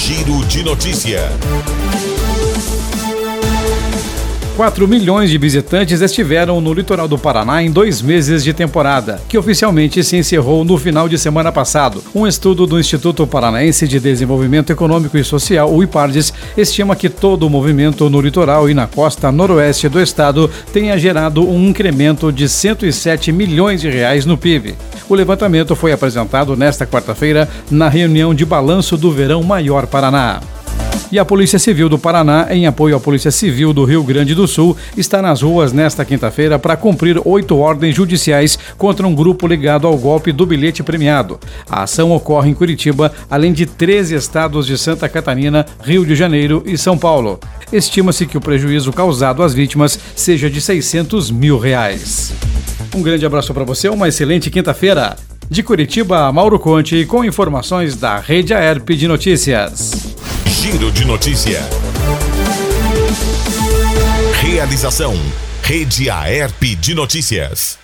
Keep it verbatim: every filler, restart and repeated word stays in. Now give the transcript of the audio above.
Giro de Notícia. quatro milhões de visitantes estiveram no litoral do Paraná em dois meses de temporada, que oficialmente se encerrou no final de semana passado. Um estudo do Instituto Paranaense de Desenvolvimento Econômico e Social, o IPARDES, estima que todo o movimento no litoral e na costa noroeste do estado tenha gerado um incremento de cento e sete milhões de reais no P I B. O levantamento foi apresentado nesta quarta-feira na reunião de balanço do Verão Maior Paraná. E a Polícia Civil do Paraná, em apoio à Polícia Civil do Rio Grande do Sul, está nas ruas nesta quinta-feira para cumprir oito ordens judiciais contra um grupo ligado ao golpe do bilhete premiado. A ação ocorre em Curitiba, além de treze estados de Santa Catarina, Rio de Janeiro e São Paulo. Estima-se que o prejuízo causado às vítimas seja de seiscentos mil reais. Um grande abraço para você, uma excelente quinta-feira. De Curitiba, Mauro Conte, com informações da Rede Aerp de Notícias. Giro de Notícia. Realização: Rede Aerp de Notícias.